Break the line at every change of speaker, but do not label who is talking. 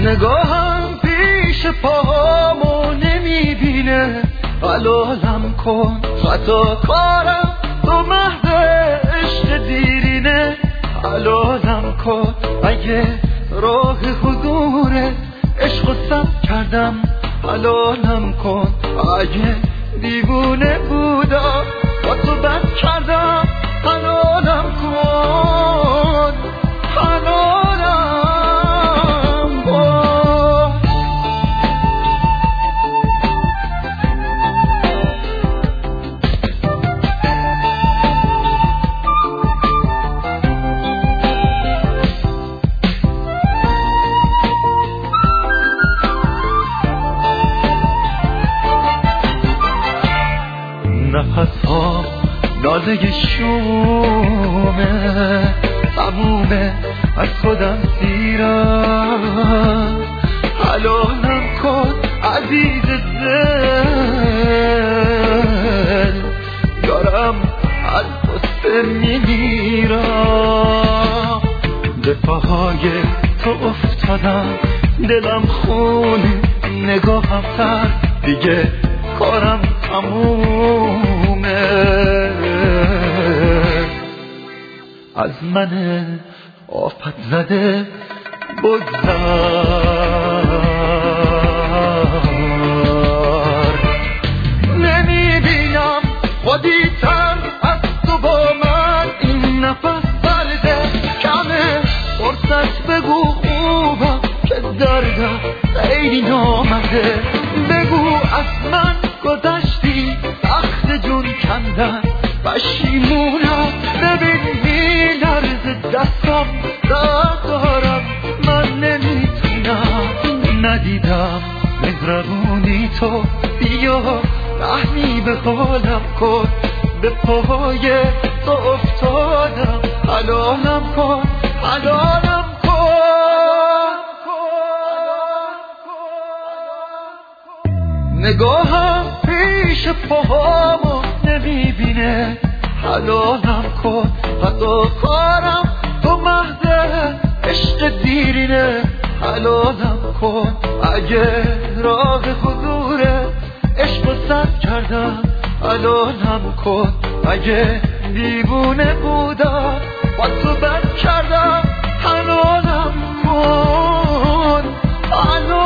نگاهم پیش پاهامو نمیبینه، حلالم کن خطا کارم تو محض عشق دیرینه. حلالم کن اگه راه حضور عشق و سب کردم، حلالم کن اگه دیوونه بودم با تو بد کردم، حلالم کن حلالم کن. نفس‌ها ناله شومه، تمومه از خودم سیرم. حلالم کن عزیز دل، یارم از پسته میمیرم. به پاهای تو افتادم، دلم خونه نگاهم تر، دیگه کارم تمومه. از من آفت زده بگذر، نمیبینم خودیتر از تو با من. این نفس برده کمه، فرصت بگو خوبم که دردم خیلی نامده. بگو از من گذشتی تخت جون کندن، پشیمونم ببین میلرز دستم دارم. من نمیتونم ندیدم مهربونی تو، بیا رحمی به حالم کن. به پاهای تو افتادم، حلالم کن حلالم کن. نگاهم پیش پاهامو نمیبینه، حلالم کن خطا کارم تو محض عشق دیرینه. حلالم کن اگه راه حضور عشق و سب کردم، حلالم کن اگه دیوونه بودم با تو بد کردم، حلالم کن حلالم